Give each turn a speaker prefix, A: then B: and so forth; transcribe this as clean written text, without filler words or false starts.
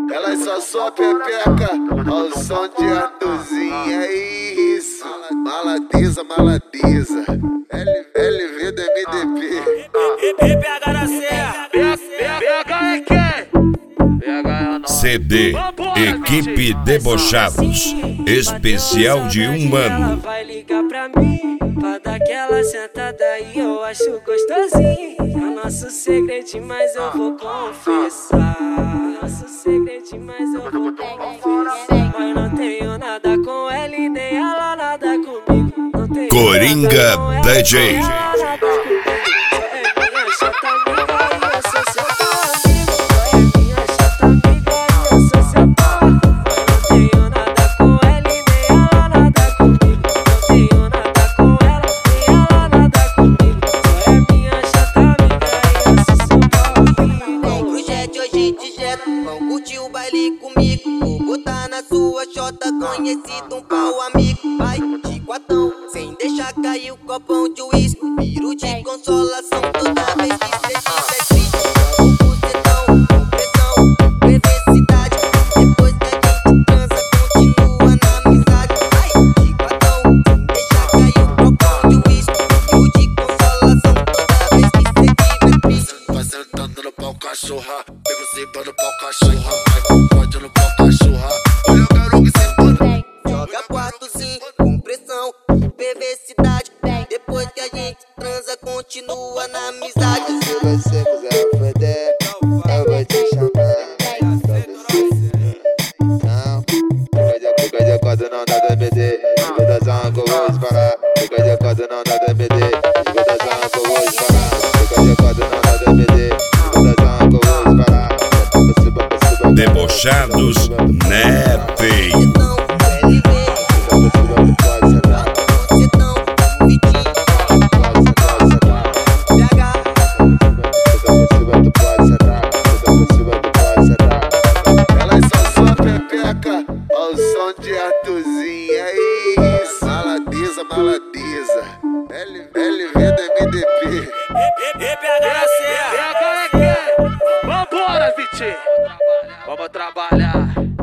A: Elas só pepeca ao som de Arthurzinho. É isso, maladiza. LV do MDP.
B: PH na ceia. PH é quem?
C: CD Equipe Debochados, especial de um ano.
D: Ela vai ligar pra mim, pra dar aquela sentada e eu acho gostosinho. É nosso segredo, mas eu vou confessar. Nosso segredo, mas eu vou confessar. Mas não tenho nada com ela e nem ela nada comigo. Não tenho
C: Coringa
D: nada com ela,
C: DJ.
D: nem ela nada comigo. É minha chata amiga e eu sou seu amigo. É minha chata amiga e eu sou seu amigo. Não tenho nada com ela e nem ela nada comigo. Não tenho nada com ela, nem ela nada comigo. Só é minha chata amiga e eu sou seu amigo.
E: Vem pro jet hoje de jet, vão curtir o baile comigo. Vou botar na sua chota, conhecido um pau amigo. Vai de quatão, sem deixar cair o copão de uísque. Viro de consolação toda vez que cê tiver triste. Jogo o bucetão, com pressão, perversidade. Depois que a gente transa, continua na amizade. Vai de quatão, sem deixar cair o copão de uísque. Viro de consolação toda vez que cê tiver triste.
A: Vai sentando no pau, cachorra. Pega cima no pau, cachorra. Vai pode no pau, cachorra. Olha o garoto que se pode.
E: Joga quatrozinho, com pressão, perversidade. Depois que a gente transa, continua na amizade.
A: Se você quiser foder, eu vou te chamar pra você. Não, fica de quatro não dá DBD. Escudação que eu vou disparar. Fica de quatro não dá DBD. Escudação que eu vou disparar. Fica de quatro não dá DBD. Escudação que eu vou disparar.
C: Debochados, né, feio?
A: Elas só pepeca ao som de Arthurzinho. É isso, maladiza. LV do MDP.
B: PH na ceia. PH é quem? Vambora, Vitinho. Vamos trabalhar.